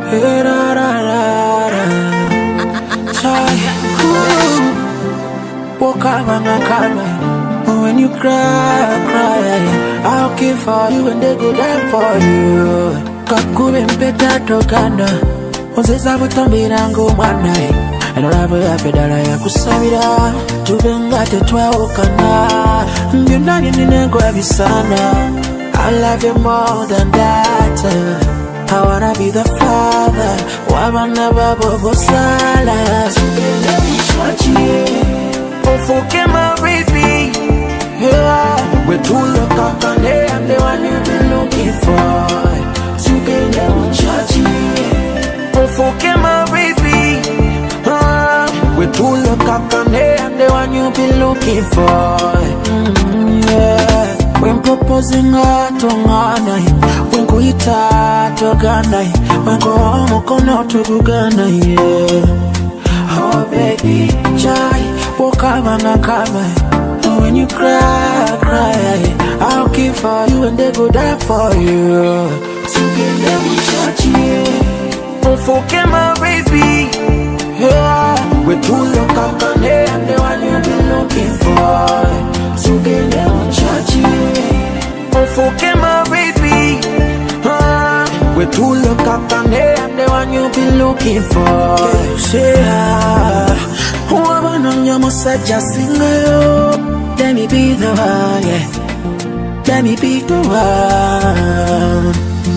Hey, da, da, da, da. Walk out and come. When you cry, I'll keep for you and they go die for you. Kakube mpeta tokana Onseza butambira ngomwana Enolave ya fedala ya kusabira Tubenga tetwa okana Mbyundani ninengo ya bisana I love you more than that I wanna be the father Wabana babo sala Tugende mchachi Ofuke my baby Yeah We're too look up and they am the one you've been looking for Tugende mchachi Ofuke my baby We're too look up and they am the one you've been looking for Yeah When proposing atongana When kuita togana When go home kono tugugana Yeah Oh baby Chai Wakama na kama When you cry I'll keep for you and they go die for you Tugende mchachi Ofuke my baby Yeah We're too look up and they am the one you've been looking for Tugende mchachi Ofuke my baby We're too look up and they am the one you've been looking for Say Wabana musajja singayo Let me be the one, yeah Let me be the one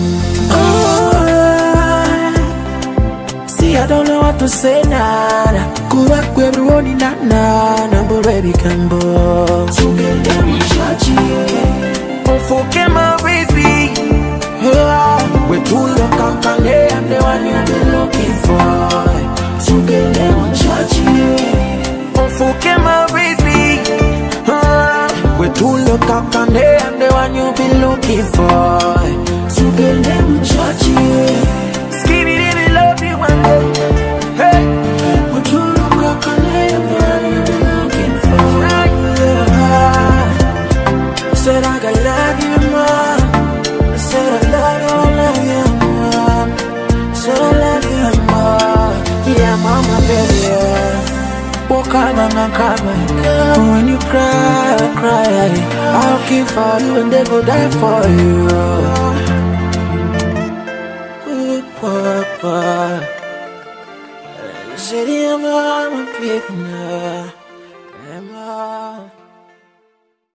See, I don't know what to say now Kuba kwebroni na Nambo baby kambo Tugende mchachi Ofuke my baby Yeah We're too look up and they am the one you've been looking for Tugende mchachi Ofuke my baby We're too look up and they am the one you've been looking for Tugende mchachi Skinny didn't love you one day Hey We're too look up and they am the one you've been looking for I said I gotta love you more I said I love you more I said I love you more Yeah mama baby Walk out and come When you cry I'll keep for you and they go die for you Good papa City I'm a baby now